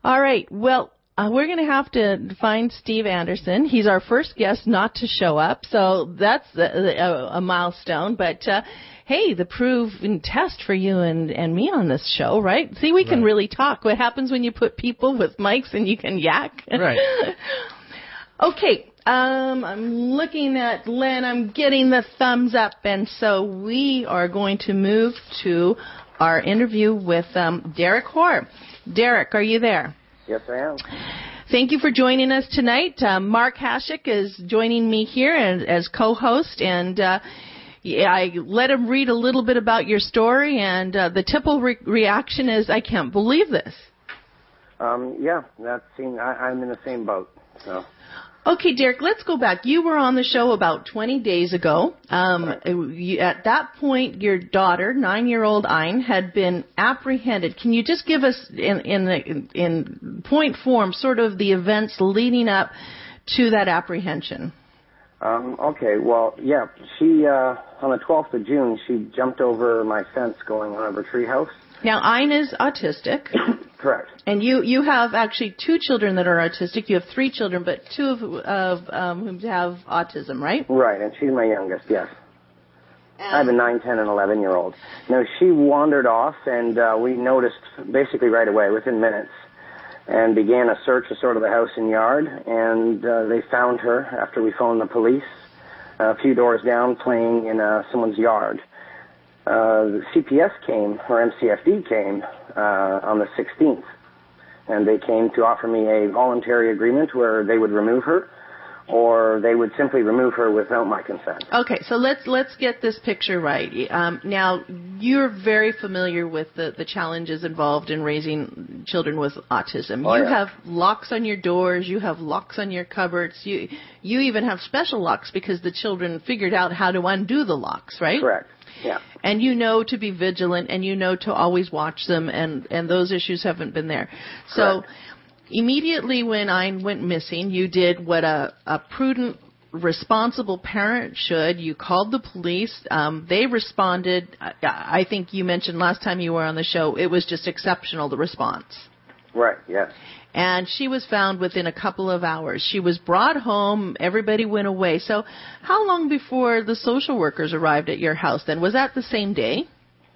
All right. Well, we're going to have to find Steve Anderson. He's our first guest not to show up, so that's a milestone. But, hey, the proven test for you and me on this show, right? See, we can really talk. What happens when you put people with mics and you can yak? Right. Okay. I'm looking at Len. I'm getting the thumbs up. And so we are going to move to our interview with Derek Hoare. Derek, are you there? Yes, I am. Thank you for joining us tonight. Mark Hashik is joining me here as co-host, and I let him read a little bit about your story, and the typical reaction is, I can't believe this. Yeah, I'm in the same boat. So. Okay, Derek, let's go back. You were on the show about 20 days ago. At that point, your daughter, 9-year-old Ayn, had been apprehended. Can you just give us, in point form, sort of the events leading up to that apprehension? Okay, well, yeah, she, on the 12th of June, she jumped over my fence going out of her treehouse. Now, Ayn is autistic. Correct. And you have actually 2 children that are autistic. You have 3 children, but 2 of whom have autism, right? Right, and she's my youngest, yes. I have a 9, 10, and 11-year-old. Now, she wandered off, and we noticed basically right away, within minutes, and began a search of sort of the house and yard, and they found her after we phoned the police a few doors down playing in someone's yard. The CPS came, or MCFD came, on the 16th, and they came to offer me a voluntary agreement where they would remove her, or they would simply remove her without my consent. Okay, so let's get this picture right. Now, you're very familiar with the challenges involved in raising children with autism. You have locks on your doors. You have locks on your cupboards. You even have special locks because the children figured out how to undo the locks, right? Correct. Yeah. And you know to be vigilant, and you know to always watch them, and those issues haven't been there. So correct. Immediately when Ayn went missing, you did what a prudent, responsible parent should. You called the police. They responded. I think you mentioned last time you were on the show, it was just exceptional, the response. Right, yes. And she was found within a couple of hours. She was brought home. Everybody went away. So how long before the social workers arrived at your house then? Was that the same day?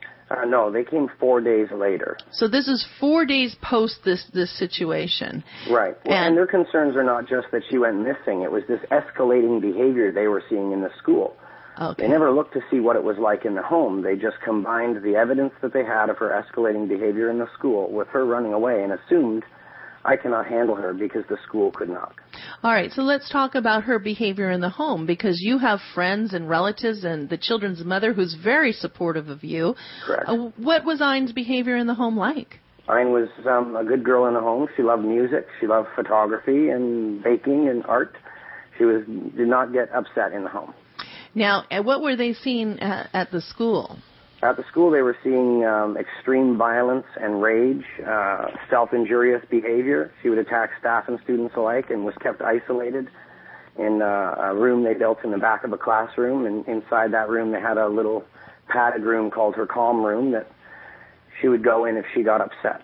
No, they came 4 days later. So this is 4 days post this situation. Right. And their concerns are not just that she went missing. It was this escalating behavior they were seeing in the school. Okay. They never looked to see what it was like in the home. They just combined the evidence that they had of her escalating behavior in the school with her running away and assumed I cannot handle her because the school could not. All right, so let's talk about her behavior in the home, because you have friends and relatives and the children's mother who's very supportive of you. Correct. What was Ayn's behavior in the home like? Ayn was a good girl in the home. She loved music. She loved photography and baking and art. She did not get upset in the home. Now, what were they seeing at the school? At the school, they were seeing extreme violence and rage, self-injurious behavior. She would attack staff and students alike and was kept isolated in a room they built in the back of a classroom. And inside that room, they had a little padded room called her calm room that she would go in if she got upset.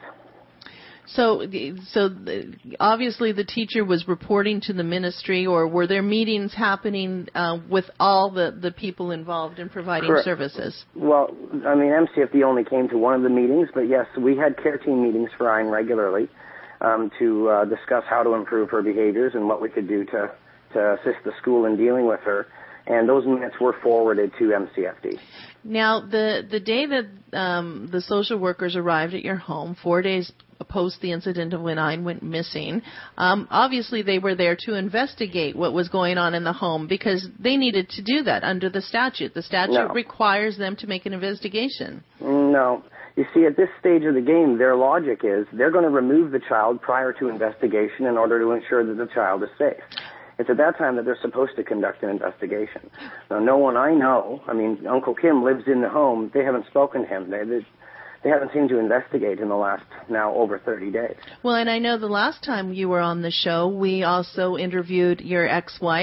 So obviously the teacher was reporting to the ministry, or were there meetings happening with all the people involved in providing Correct. Services? Well, I mean, MCFD only came to one of the meetings, but yes, we had care team meetings for Ayn regularly to discuss how to improve her behaviors and what we could do to assist the school in dealing with her. And those minutes were forwarded to MCFD. Now, the day that the social workers arrived at your home, 4 days post the incident of when Ayn went missing, obviously they were there to investigate what was going on in the home, because they needed to do that under the statute. The statute requires them to make an investigation. No. You see, at this stage of the game, their logic is they're going to remove the child prior to investigation in order to ensure that the child is safe. It's at that time that they're supposed to conduct an investigation. Now, no one I know, I mean, Uncle Kim lives in the home. They haven't spoken to him. They haven't seemed to investigate in the last, now, over 30 days. Well, and I know the last time you were on the show, we also interviewed your ex-wife,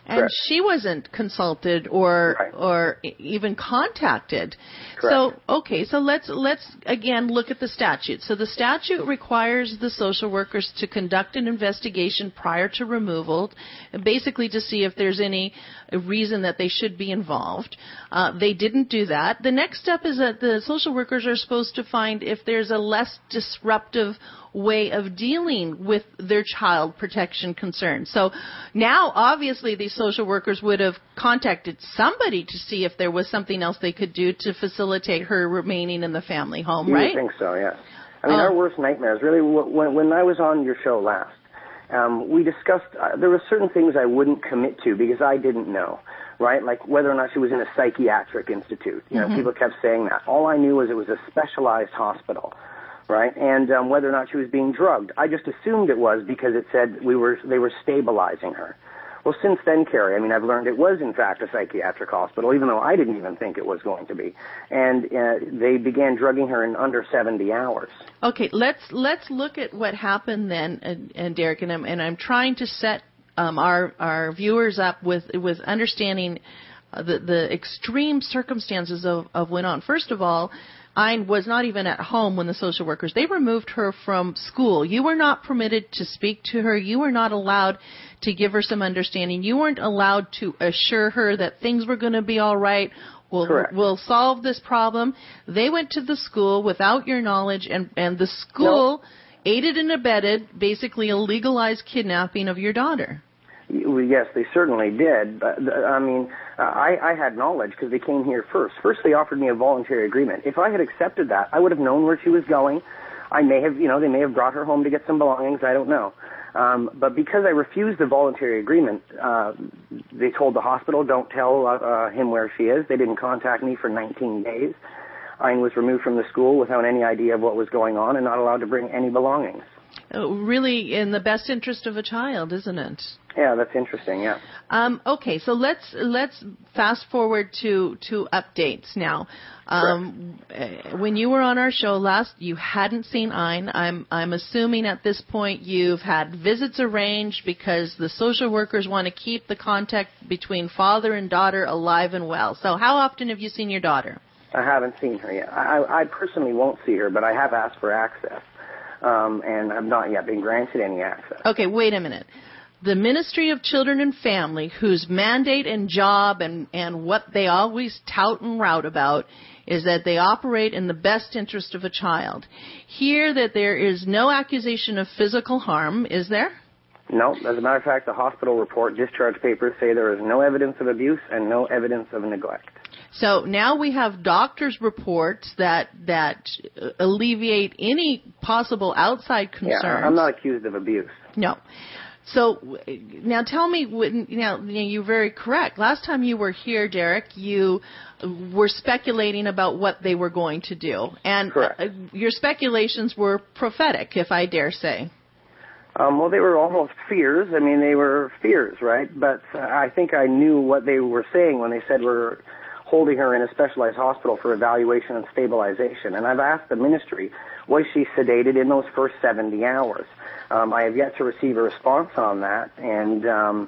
And Correct. she wasn't consulted or even contacted. Correct. So let's again look at the statute. So the statute requires the social workers to conduct an investigation prior to removal, basically to see if there's any reason that they should be involved. They didn't do that. The next step is that the social workers are supposed to find if there's a less disruptive way of dealing with their child protection concerns. So now, obviously, these social workers would have contacted somebody to see if there was something else they could do to facilitate her remaining in the family home, right? I think so, yes. I mean, our worst nightmares, really, when I was on your show last, we discussed, there were certain things I wouldn't commit to because I didn't know, right? Like whether or not she was in a psychiatric institute. You know, people kept saying that. All I knew was it was a specialized hospital, right? And whether or not she was being drugged. I just assumed it was because it said they were stabilizing her. Well, since then, Carrie, I mean, I've learned it was, in fact, a psychiatric hospital, even though I didn't even think it was going to be. And they began drugging her in under 70 hours. Okay, let's look at what happened then, and Derek, and I'm trying to set our viewers up with understanding the extreme circumstances of what went on. First of all, I was not even at home when the social workers, they removed her from school. You were not permitted to speak to her. You were not allowed to give her some understanding. You weren't allowed to assure her that things were going to be all right. We'll solve this problem. They went to the school without your knowledge, and the school aided and abetted basically a legalized kidnapping of your daughter. Yes, they certainly did. But, I mean, I had knowledge because they came here first. First, they offered me a voluntary agreement. If I had accepted that, I would have known where she was going. I may have, they may have brought her home to get some belongings. I don't know. But because I refused the voluntary agreement, they told the hospital, don't tell him where she is. They didn't contact me for 19 days. I was removed from the school without any idea of what was going on and not allowed to bring any belongings. Really in the best interest of a child, isn't it? Yeah, that's interesting, yeah. Okay, so let's fast forward to updates now. When you were on our show last, you hadn't seen Ein. I'm assuming at this point you've had visits arranged because the social workers want to keep the contact between father and daughter alive and well. So how often have you seen your daughter? I haven't seen her yet. I personally won't see her, but I have asked for access, and I've not yet been granted any access. Okay, wait a minute. The Ministry of Children and Family, whose mandate and job and what they always tout and rout about is that they operate in the best interest of a child. Hear that there is no accusation of physical harm, is there? No. As a matter of fact, the hospital report discharge papers say there is no evidence of abuse and no evidence of neglect. So now we have doctors' reports that alleviate any possible outside concerns. Yeah, I'm not accused of abuse. No. So now tell me, you're very correct. Last time you were here, Derek, you were speculating about what they were going to do. And your speculations were prophetic, if I dare say. Well, they were almost fears. I mean, they were fears, right? But I think I knew what they were saying when they said we're holding her in a specialized hospital for evaluation and stabilization. And I've asked the ministry, was she sedated in those first 70 hours? I have yet to receive a response on that, and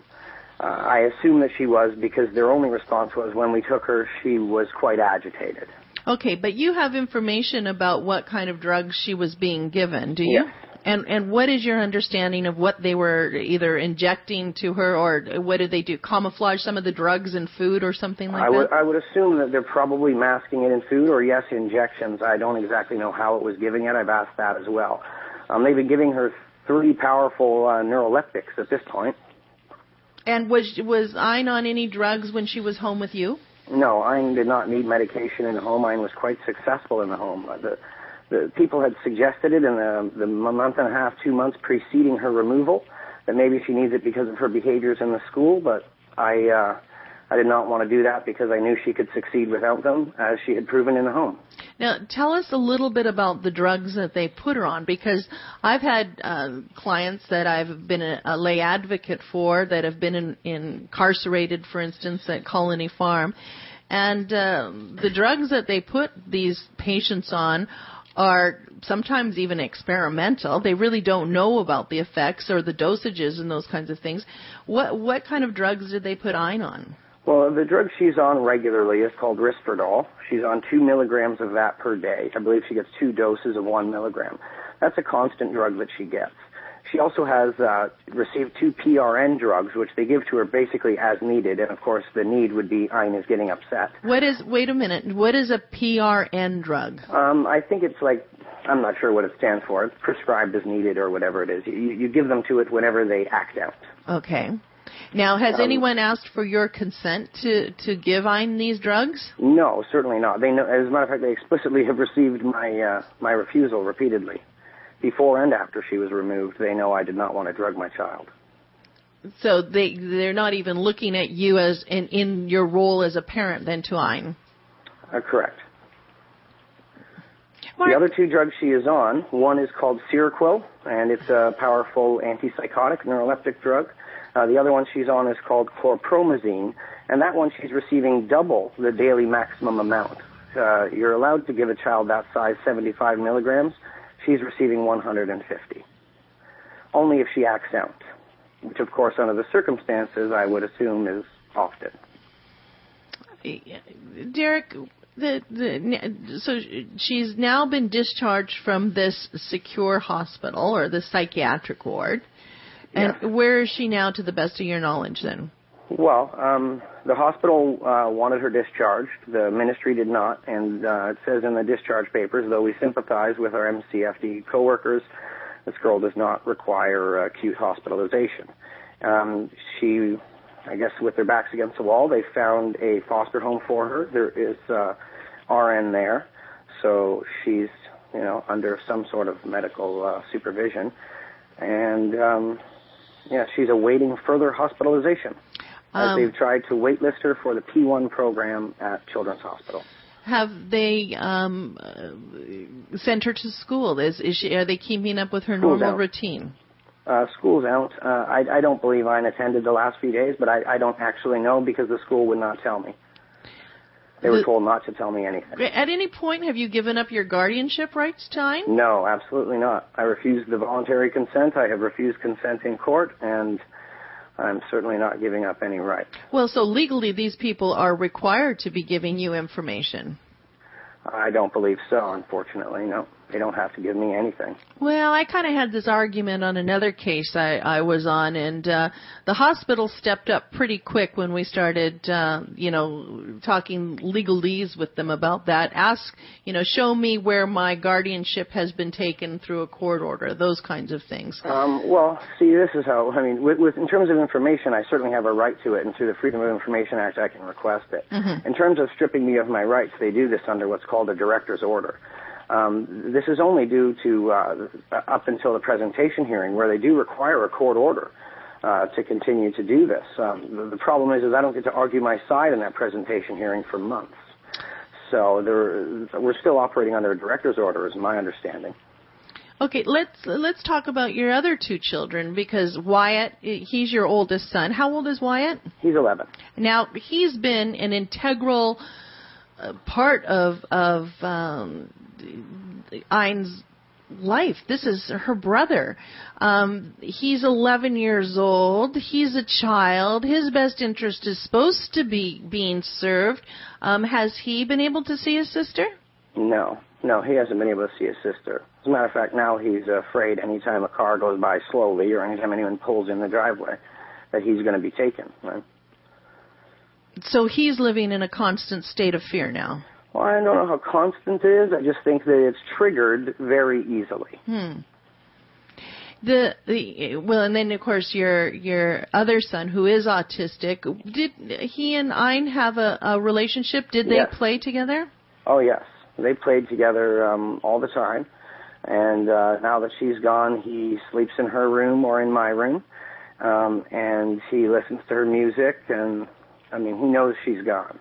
I assume that she was because their only response was when we took her, she was quite agitated. Okay, but you have information about what kind of drugs she was being given, do you? Yes. And what is your understanding of what they were either injecting to her, or what did they do? Camouflage some of the drugs in food or something like that? I would assume that they're probably masking it in food, or yes, injections. I don't exactly know how it was giving it. I've asked that as well. They've been giving her 3 powerful neuroleptics at this point. And was Ein on any drugs when she was home with you? No, Ein did not need medication in the home. Ein was quite successful in the home. The people had suggested it in the month and a half, 2 months preceding her removal, that maybe she needs it because of her behaviors in the school, but I did not want to do that because I knew she could succeed without them, as she had proven in the home. Now, tell us a little bit about the drugs that they put her on, because I've had clients that I've been a lay advocate for that have been incarcerated, for instance, at Colony Farm, and the drugs that they put these patients on are sometimes even experimental. They really don't know about the effects or the dosages and those kinds of things. What kind of drugs did they put Ayn on? Well, the drug she's on regularly is called Risperdal. She's on 2 milligrams of that per day. I believe she gets 2 doses of 1 milligram. That's a constant drug that she gets. She also has received 2 PRN drugs, which they give to her basically as needed, and of course the need would be Ayn is getting upset. Wait a minute, what is a PRN drug? I think it's like, I'm not sure what it stands for. It's prescribed as needed or whatever it is. You give them to it whenever they act out. Okay. Now, has anyone asked for your consent to give Ayn these drugs? No, certainly not. They know, as a matter of fact, they explicitly have received my refusal repeatedly. Before and after she was removed, they know I did not want to drug my child. So they're not even looking at you as in your role as a parent then to Ayn? Correct. Mark. The other 2 drugs she is on, one is called Seroquel, and it's a powerful antipsychotic, neuroleptic drug. The other one she's on is called chlorpromazine, and that one she's receiving double the daily maximum amount. You're allowed to give a child that size 75 milligrams. She's receiving 150. Only if she acts out, which of course under the circumstances I would assume is often. Derek, so she's now been discharged from this secure hospital or the psychiatric ward. And yes. Where is she now to the best of your knowledge then? Well, the hospital wanted her discharged. The ministry did not, and it says in the discharge papers, though we sympathize with our MCFD coworkers, this girl does not require acute hospitalization. She, I guess with their backs against the wall, they found a foster home for her. There is RN there, so she's, under some sort of medical supervision. And, she's awaiting further hospitalization. As they've tried to waitlist her for the P1 program at Children's Hospital. Have they sent her to school? Are they keeping up with her normal routine? School's out. I don't believe I attended the last few days, but I don't actually know because the school would not tell me. They were told not to tell me anything. At any point, have you given up your guardianship rights to Ayn? No, absolutely not. I refused the voluntary consent. I have refused consent in court, and I'm certainly not giving up any rights. Well, so legally these people are required to be giving you information. I don't believe so, unfortunately. No, they don't have to give me anything. Well, I kind of had this argument on another case I was on, and the hospital stepped up pretty quick when we started, talking legalese with them about that. Show me where my guardianship has been taken through a court order, those kinds of things. Well, see, this is how, with in terms of information, I certainly have a right to it, and through the Freedom of Information Act, I can request it. Mm-hmm. In terms of stripping me of my rights, they do this under what's called a director's order. This is only due to up until the presentation hearing, where they do require a court order to continue to do this. The problem is I don't get to argue my side in that presentation hearing for months. So we're still operating under a director's order, is my understanding. Okay, let's talk about your other 2 children, because Wyatt, he's your oldest son. How old is Wyatt? He's 11. Now, he's been an integral part of Ayn's life. This is her brother. He's 11 years old. He's a child. His best interest is supposed to be being served. Has he been able to see his sister? No, he hasn't been able to see his sister. As a matter of fact, now he's afraid anytime a car goes by slowly or anytime anyone pulls in the driveway that he's going to be taken. Right? So he's living in a constant state of fear now. Well, I don't know how constant it is. I just think that it's triggered very easily. And then of course your other son, who is autistic, did he and Ayn have a relationship? Did they play together? Oh yes, they played together all the time. And now that she's gone, he sleeps in her room or in my room, and he listens to her music, and he knows she's gone.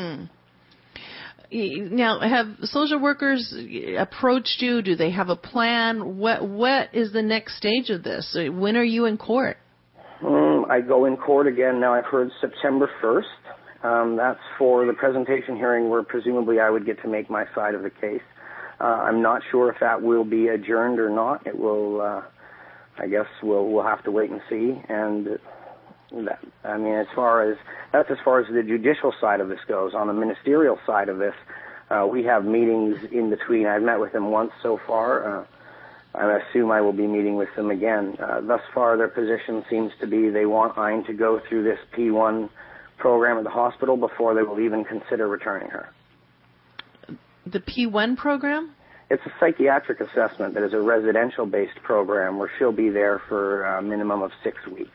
Now, have social workers approached you? Do they have a plan? What is the next stage of this? When are you in court? I go in court again now. I've heard September 1st. That's for the presentation hearing where presumably I would get to make my side of the case. I'm not sure if that will be adjourned or not. It will, I guess we'll have to wait and see. And as far as the judicial side of this goes. On the ministerial side of this, we have meetings in between. I've met with them once so far. I assume I will be meeting with them again. Thus far, their position seems to be they want Ayn to go through this P1 program at the hospital before they will even consider returning her. The P1 program? It's a psychiatric assessment that is a residential-based program where she'll be there for a minimum of 6 weeks.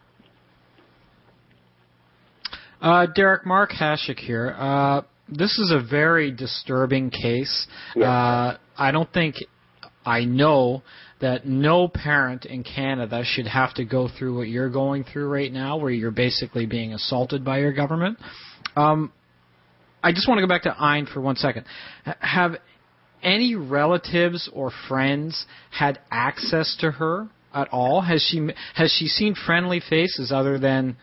Derek, Mark Hashik here. This is a very disturbing case. Yes. I know that no parent in Canada should have to go through what you're going through right now, where you're basically being assaulted by your government. I just want to go back to Ayn for 1 second. Have any relatives or friends had access to her at all? Has she seen friendly faces other than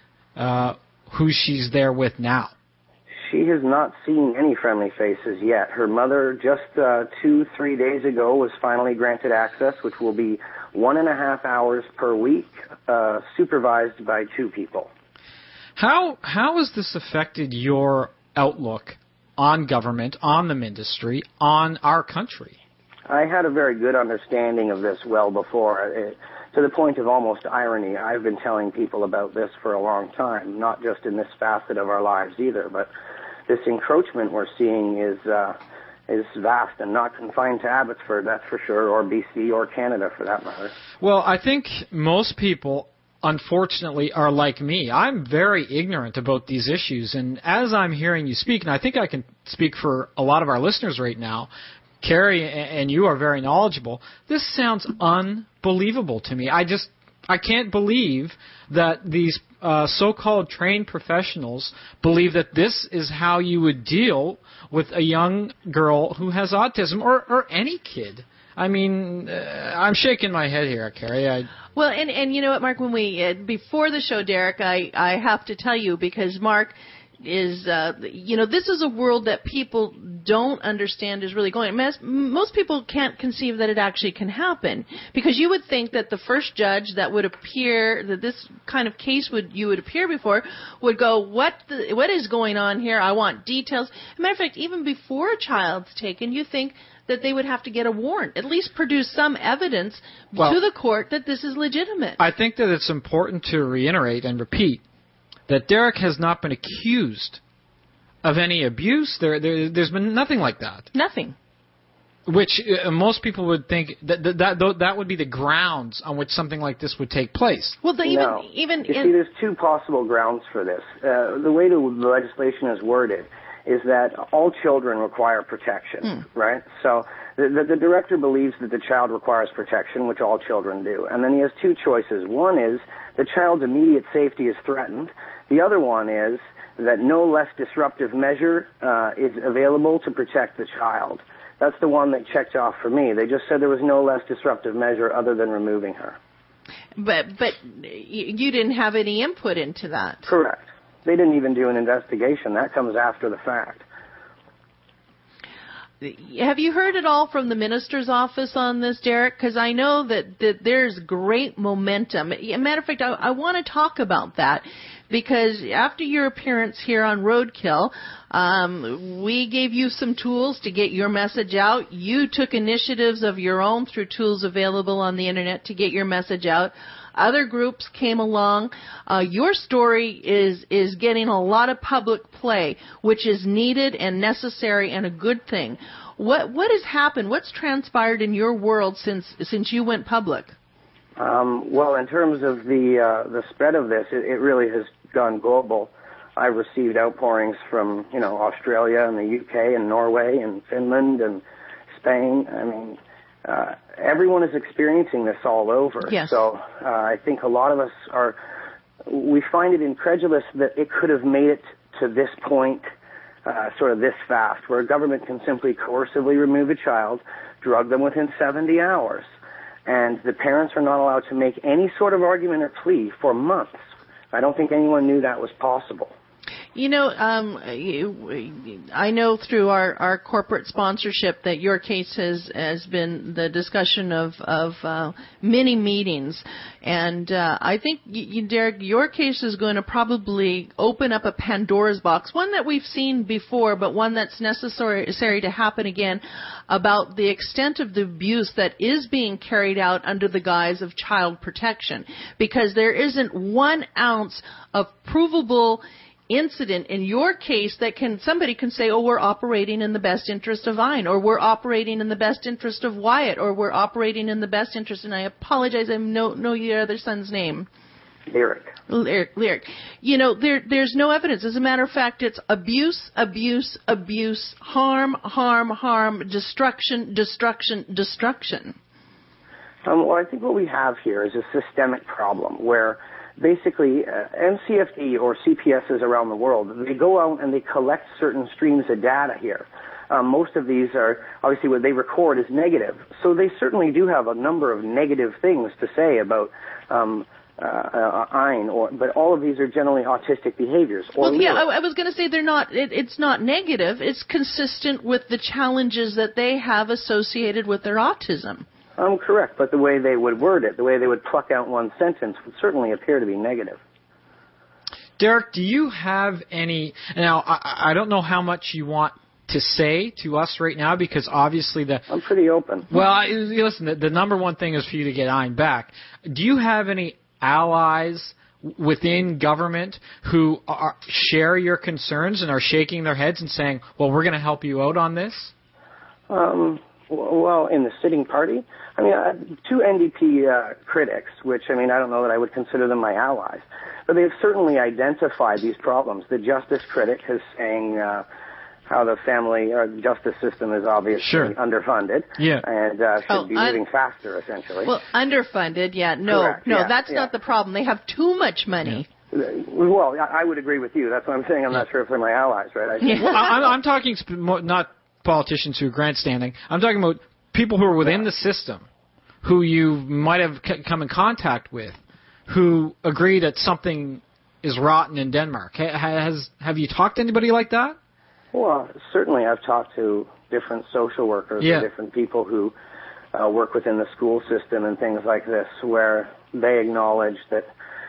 who she's there with now? She has not seen any friendly faces yet. Her mother, just 2-3 days ago, was finally granted access, which will be 1.5 hours per week, supervised by 2 people. How has this affected your outlook on government, on the ministry, on our country? I had a very good understanding of this well before. To the point of almost irony, I've been telling people about this for a long time, not just in this facet of our lives either, but this encroachment we're seeing is vast and not confined to Abbotsford, that's for sure, or BC or Canada for that matter. Well, I think most people, unfortunately, are like me. I'm very ignorant about these issues, and as I'm hearing you speak, and I think I can speak for a lot of our listeners right now, Carrie and you are very knowledgeable, this sounds unbelievable to me. I can't believe that these so-called trained professionals believe that this is how you would deal with a young girl who has autism or any kid. I mean, I'm shaking my head here, Carrie. Well, and you know what, Mark, when we before the show, Derek, I have to tell you, because Mark is, this is a world that people don't understand is really going. Most people can't conceive that it actually can happen, because you would think that the first judge that would appear, that this kind of case you would appear before, would go, what is going on here? I want details. As a matter of fact, even before a child's taken, you think that they would have to get a warrant, at least produce some evidence to the court that this is legitimate. I think that it's important to reiterate and repeat that Derek has not been accused of any abuse. There's been nothing like that. Nothing. Which most people would think that would be the grounds on which something like this would take place. Well, even you see, there's 2 possible grounds for this. The way the legislation is worded is that all children require protection, right? So the director believes that the child requires protection, which all children do. And then he has 2 choices. One is the child's immediate safety is threatened. The other one is that no less disruptive measure is available to protect the child. That's the one that checked off for me. They just said there was no less disruptive measure other than removing her. But you didn't have any input into that. Correct. They didn't even do an investigation. That comes after the fact. Have you heard at all from the minister's office on this, Derek? Because I know that there's great momentum. As a matter of fact, I want to talk about that, because after your appearance here on Roadkill, we gave you some tools to get your message out. You took initiatives of your own through tools available on the Internet to get your message out. Other groups came along. Your story is getting a lot of public play, which is needed and necessary and a good thing. What has happened? What's transpired in your world since you went public? Well, in terms of the spread of this, it really has gone global. I've received outpourings from Australia and the UK and Norway and Finland and Spain. I mean, everyone is experiencing this all over. Yes. So I think a lot of us we find it incredulous that it could have made it to this point, sort of this fast, where a government can simply coercively remove a child, drug them within 70 hours, and the parents are not allowed to make any sort of argument or plea for months. I don't think anyone knew that was possible. You know, I know through our corporate sponsorship that your case has been the discussion of many meetings, and I think, Derek, your case is going to probably open up a Pandora's box, one that we've seen before, but one that's necessary to happen again, about the extent of the abuse that is being carried out under the guise of child protection, because there isn't 1 ounce of provable incident in your case that somebody can say, oh, we're operating in the best interest of Vine, or we're operating in the best interest of Wyatt, or we're operating in the best interest, and I apologize, I know your other son's name. Lyric. You know, there's no evidence. As a matter of fact, it's abuse, harm, destruction. Well, I think what we have here is a systemic problem where basically MCFD or CPSs around the world, they go out and they collect certain streams of data here. Most of these are, obviously what they record is negative. So they certainly do have a number of negative things to say about Ein, but all of these are generally autistic behaviors. Well, yeah, I was going to say they're not. It's not negative. It's consistent with the challenges that they have associated with their autism. Correct, but the way they would word it, the way they would pluck out one sentence would certainly appear to be negative. Derek, do you have any... Now, I don't know how much you want to say to us right now, because obviously I'm pretty open. Well, listen, the number one thing is for you to get Ein back. Do you have any allies within government who share your concerns and are shaking their heads and saying, well, we're going to help you out on this? Well, in the sitting party, I mean, 2 NDP critics, which, I mean, I don't know that I would consider them my allies, but they've certainly identified these problems. The justice critic is saying how the family or justice system is obviously underfunded and should be moving faster, essentially. Well, underfunded, yeah. No, Correct, that's not the problem. They have too much money. Yeah. Well, I would agree with you. That's what I'm saying. I'm not sure if they're my allies, right? Well, I'm talking not politicians who are grandstanding. I'm talking about people who are within the system, who you might have come in contact with, who agree that something is rotten in Denmark. Have you talked to anybody like that? Well, certainly I've talked to different social workers and different people who work within the school system and things like this, where they acknowledge that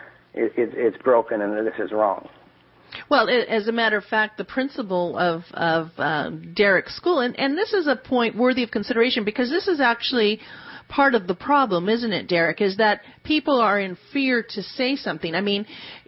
it's broken and that this is wrong. Well, as a matter of fact, the principal of Derek's school, and this is a point worthy of consideration, because this is actually part of the problem, isn't it, Derek, is that people are in fear to say something. I mean,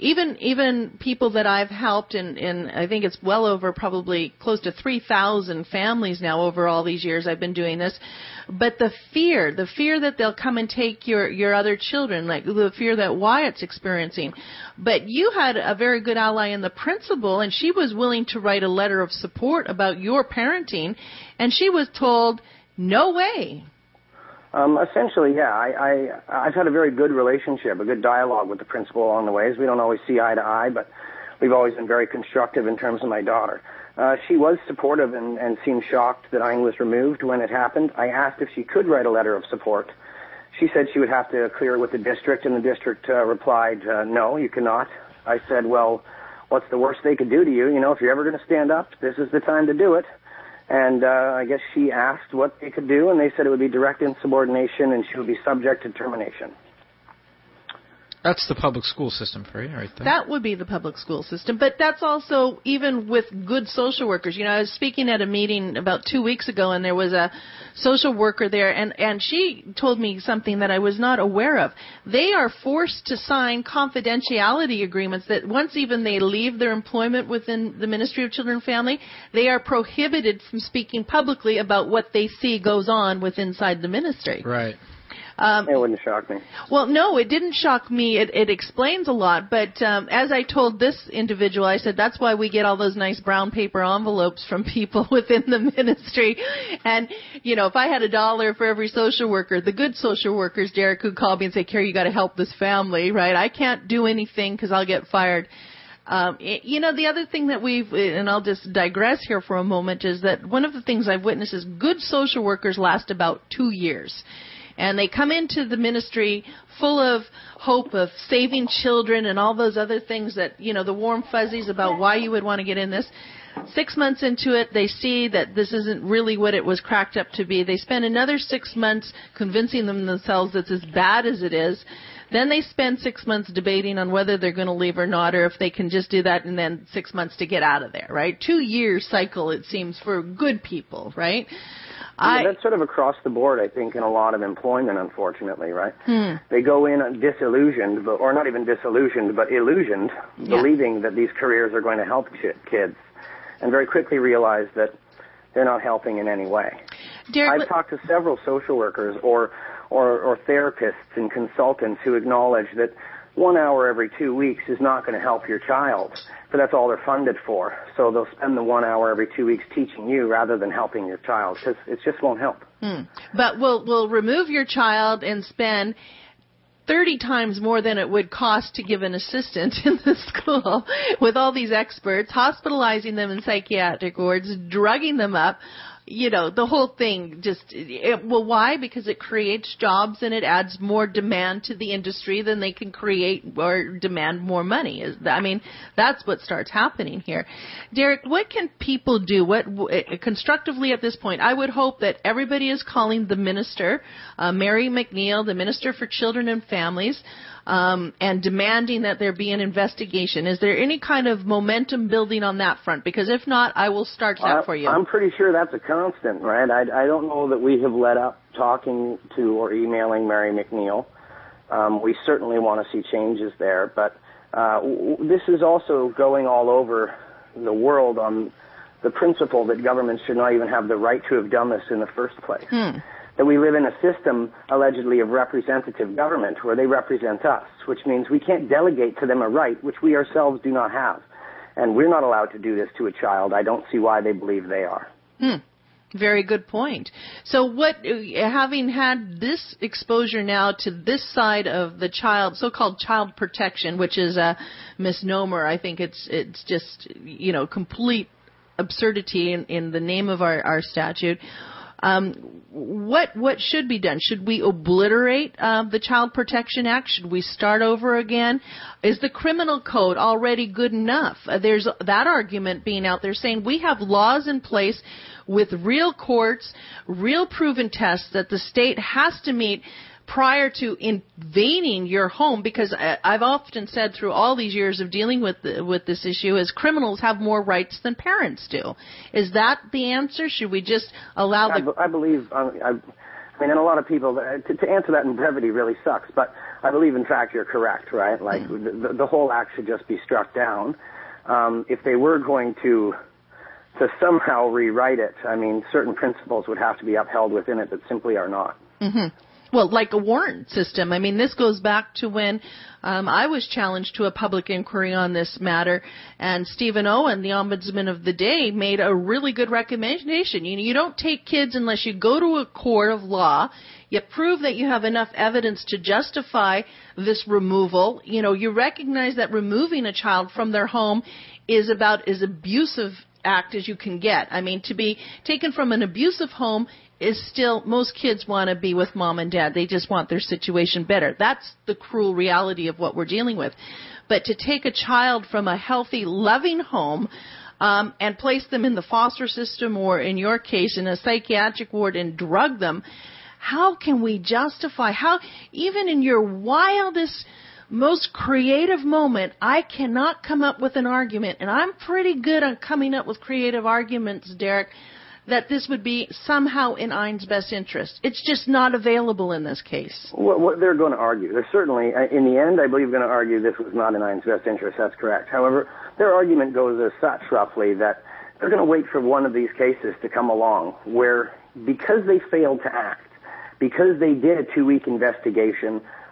even people that I've helped, and I think it's well over probably close to 3,000 families now over all these years I've been doing this, but the fear that they'll come and take your other children, like the fear that Wyatt's experiencing. But you had a very good ally in the principal, and she was willing to write a letter of support about your parenting, and she was told, no way. Essentially, yeah. I've had a very good relationship, a good dialogue with the principal along the ways. We don't always see eye to eye, but we've always been very constructive in terms of my daughter. She was supportive and seemed shocked that Ein was removed when it happened. I asked if she could write a letter of support. She said she would have to clear it with the district, and the district replied, no, you cannot. I said, well, what's the worst they could do to you? You know, if you're ever going to stand up, this is the time to do it. And I guess she asked what they could do, and they said it would be direct insubordination and she would be subject to termination. That's the public school system for you right there. That would be the public school system. But that's also even with good social workers. You know, I was speaking at a meeting about 2 weeks ago, and there was a social worker there, and she told me something that I was not aware of. They are forced to sign confidentiality agreements that once even they leave their employment within the Ministry of Children and Family, they are prohibited from speaking publicly about what they see goes on inside the ministry. Right. It wouldn't shock me. Well, no, it didn't shock me. It explains a lot. But as I told this individual, I said, that's why we get all those nice brown paper envelopes from people within the ministry. And, you know, if I had $1 for every social worker, the good social workers, Derek, who called me and say, Carrie, you got to help this family, right? I can't do anything because I'll get fired. You know, the other thing that and I'll just digress here for a moment, is that one of the things I've witnessed is good social workers last about 2 years. and they come into the ministry full of hope of saving children and all those other things that, the warm fuzzies about why you would want to get in this. 6 months into it, they see that this isn't really what it was cracked up to be. They spend another 6 months convincing themselves it's as bad as it is. Then they spend 6 months debating on whether they're going to leave or not, or if they can just do that and then 6 months to get out of there, right? 2-year cycle, it seems, for good people, right? That's sort of across the board, I think, in a lot of employment, unfortunately, right? They go in disillusioned, or not even disillusioned, but illusioned, believing that these careers are going to help kids, and very quickly realize that they're not helping in any way. I've talked to several social workers or therapists and consultants who acknowledge that 1 hour every 2 weeks is not going to help your child, but that's all they're funded for. So they'll spend the 1 hour every 2 weeks teaching you rather than helping your child, because it just won't help. But we'll remove your child and spend 30 times more than it would cost to give an assistant in the school with all these experts, hospitalizing them in psychiatric wards, drugging them up. The whole thing why? Because it creates jobs and it adds more demand to the industry than they can create or demand more money. That's what starts happening here. Derek, what can people do? Constructively at this point? I would hope that everybody is calling the minister, Mary McNeil, the Minister for Children and Families, and demanding that there be an investigation. Is there any kind of momentum building on that front? Because if not, I will start that for you. I'm pretty sure that's a constant, right? I don't know that we have let up talking to or emailing Mary McNeil. We certainly want to see changes there, but this is also going all over the world on the principle that governments should not even have the right to have done this in the first place. That we live in a system, allegedly, of representative government where they represent us, which means we can't delegate to them a right which we ourselves do not have. And we're not allowed to do this to a child. I don't see why they believe they are. Very good point. So having had this exposure now to this side of the so-called child protection, which is a misnomer, I think it's just, complete absurdity in the name of our statute. What should be done? Should we obliterate the Child Protection Act? Should we start over again? Is the criminal code already good enough? There's that argument being out there saying we have laws in place with real courts, real proven tests that the state has to meet prior to invading your home, because I've often said through all these years of dealing with this issue is criminals have more rights than parents do. Is that the answer? Should we just allow I believe, and a lot of people, to answer that in brevity really sucks, but I believe, in fact, you're correct, right? Like, the whole act should just be struck down. If they were going to somehow rewrite it, certain principles would have to be upheld within it that simply are not. Well, like a warrant system. This goes back to when I was challenged to a public inquiry on this matter, and Stephen Owen, the ombudsman of the day, made a really good recommendation. You don't take kids unless you go to a court of law, you prove that you have enough evidence to justify this removal. You recognize that removing a child from their home is about as abusive act as you can get. To be taken from an abusive home is still, most kids want to be with mom and dad. They just want their situation better. That's the cruel reality of what we're dealing with. But to take a child from a healthy, loving home and place them in the foster system, or in your case in a psychiatric ward, and drug them, how can we justify, even in your wildest, most creative moment, I cannot come up with an argument, and I'm pretty good on coming up with creative arguments, Derek, that this would be somehow in Ein's best interest. It's just not available in this case. What they're going to argue. They're certainly, in the end, I believe, going to argue this was not in Ein's best interest. That's correct. However, their argument goes as such, roughly, that they're going to wait for one of these cases to come along where, because they failed to act, because they did a 2-week investigation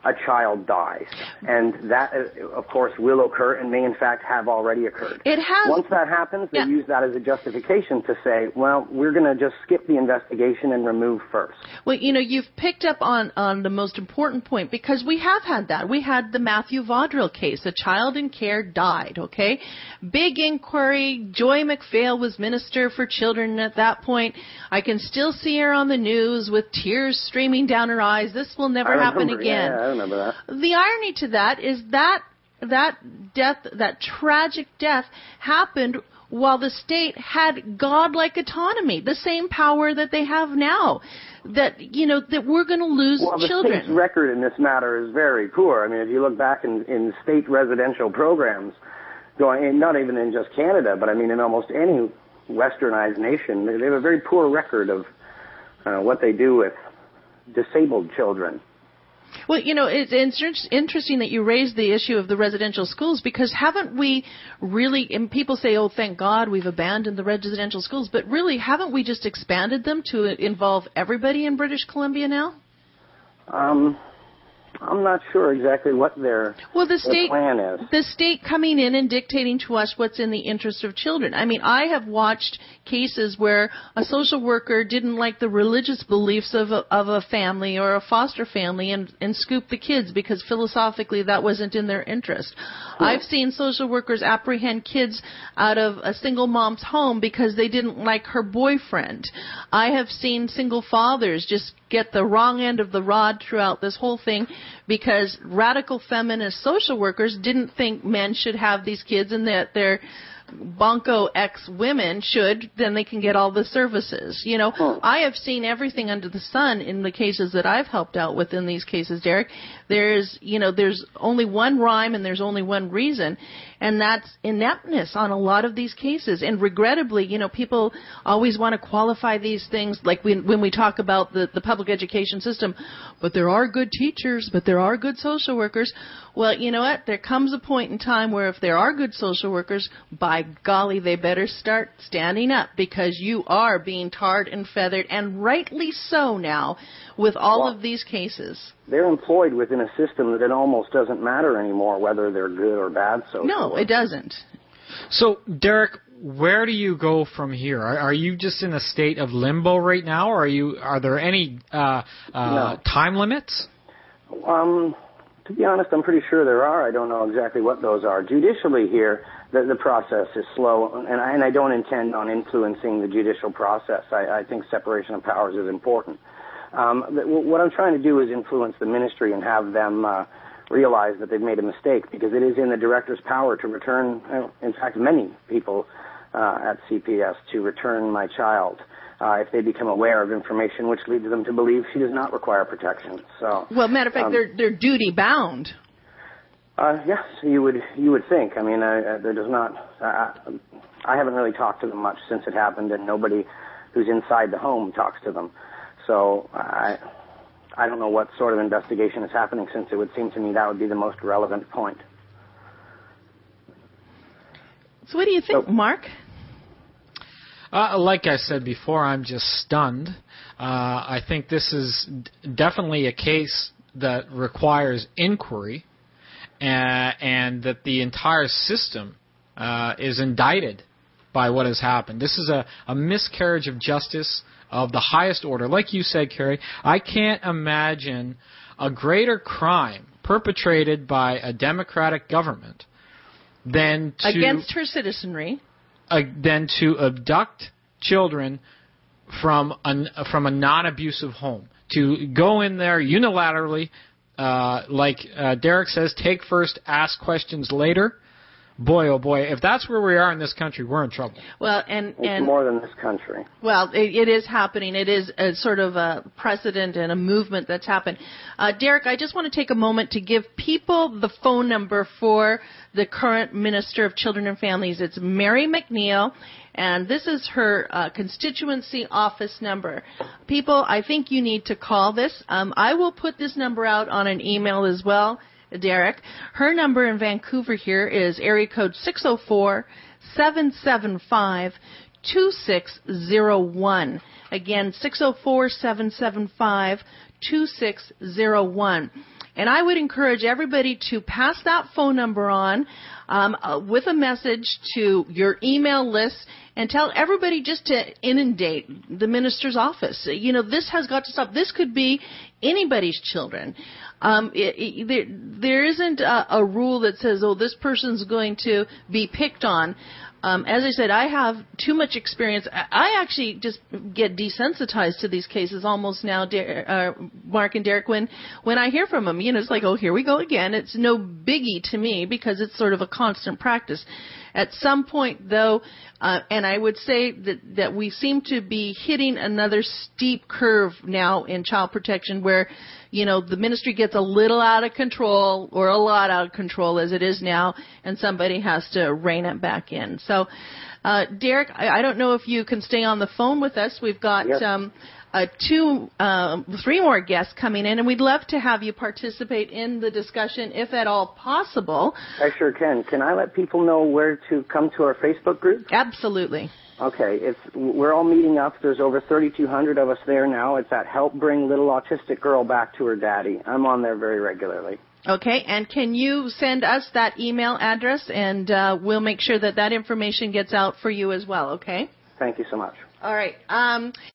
a child dies. And that, of course, will occur and may in fact have already occurred. It has. Once that happens, they use that as a justification to say, well, we're going to just skip the investigation and remove first. Well, you know, you've picked up on the most important point, because we have had that. We had the Matthew Vaudreuil case. A child in care died, okay? Big inquiry. Joy McPhail was Minister for Children at that point. I can still see her on the news with tears streaming down her eyes. This will never happen again. Yeah, I remember that. The irony to that is that death, that tragic death, happened while the state had godlike autonomy, the same power that they have now. That, you know, that we're going to lose children. Well, the state's record in this matter is very poor. I mean, if you look back in state residential programs, not even in just Canada, but I mean in almost any westernized nation, they have a very poor record of what they do with disabled children. Well, you know, it's interesting that you raised the issue of the residential schools, because haven't we really, and people say, oh, thank God we've abandoned the residential schools, but really, haven't we just expanded them to involve everybody in British Columbia now? I'm not sure exactly what their plan is. The state coming in and dictating to us what's in the interest of children. I mean, I have watched cases where a social worker didn't like the religious beliefs of a family or a foster family and scoop the kids because philosophically that wasn't in their interest. Yeah. I've seen social workers apprehend kids out of a single mom's home because they didn't like her boyfriend. I have seen single fathers just get the wrong end of the rod throughout this whole thing because radical feminist social workers didn't think men should have these kids and that their bonko ex-women should, then they can get all the services. You know, I have seen everything under the sun in the cases that I've helped out with in these cases, Derek. There's only one rhyme and there's only one reason, and that's ineptness on a lot of these cases. And regrettably, you know, people always want to qualify these things, like when we talk about the public education system, but there are good teachers, but there are good social workers. Well, you know what? There comes a point in time where if there are good social workers, by golly, they better start standing up, because you are being tarred and feathered, and rightly so now, with all of these cases. They're employed within a system that it almost doesn't matter anymore whether they're good or bad social workers. No, it doesn't. So, Derek, where do you go from here? Are you just in a state of limbo right now, or are there any time limits? To be honest, I'm pretty sure there are. I don't know exactly what those are. Judicially here, the process is slow, and I don't intend on influencing the judicial process. I think separation of powers is important. What I'm trying to do is influence the ministry and have them realize that they've made a mistake, because it is in the director's power to return, in fact, many people at CPS to return my child. If they become aware of information which leads them to believe she does not require protection. So, well, matter of fact, they're duty bound. Yes, you would think. I mean, there does not. I haven't really talked to them much since it happened, and nobody who's inside the home talks to them. So I don't know what sort of investigation is happening, since it would seem to me that would be the most relevant point. So what do you think, Mark? Like I said before, I'm just stunned. I think this is definitely a case that requires inquiry, and that the entire system is indicted by what has happened. This is a miscarriage of justice of the highest order. Like you said, Carrie, I can't imagine a greater crime perpetrated by a democratic government than to... against her citizenry. Than to abduct children from a non-abusive home, to go in there unilaterally, like Derek says, take first, ask questions later. Boy, oh boy, if that's where we are in this country, we're in trouble. Well, and it's more than this country. Well, it is happening. It is a sort of a precedent and a movement that's happened. Derek, I just want to take a moment to give people the phone number for the current Minister of Children and Families. It's Mary McNeil, and this is her constituency office number. People, I think you need to call this. I will put this number out on an email as well, Derek. Her number in Vancouver here is area code 604-775-2601. Again, 604-775-2601. And I would encourage everybody to pass that phone number on with a message to your email list and tell everybody just to inundate the minister's office. This has got to stop. This could be anybody's children. There isn't a rule that says, oh, this person's going to be picked on. As I said, I have too much experience. I actually just get desensitized to these cases almost now, Mark and Derek, when I hear from them. It's like, oh, here we go again. It's no biggie to me because it's sort of a constant practice. At some point, though, and I would say that we seem to be hitting another steep curve now in child protection where, the ministry gets a little out of control or a lot out of control as it is now, and somebody has to rein it back in. So, Derek, I don't know if you can stay on the phone with us. We've got three more guests coming in, and we'd love to have you participate in the discussion if at all possible. I sure can. Can I let people know where to come to our Facebook group? Absolutely. Okay, we're all meeting up. There's over 3,200 of us there now. It's at Help Bring Little Autistic Girl Back to Her Daddy. I'm on there very regularly. Okay, and can you send us that email address, and we'll make sure that information gets out for you as well, okay? Thank you so much. All right.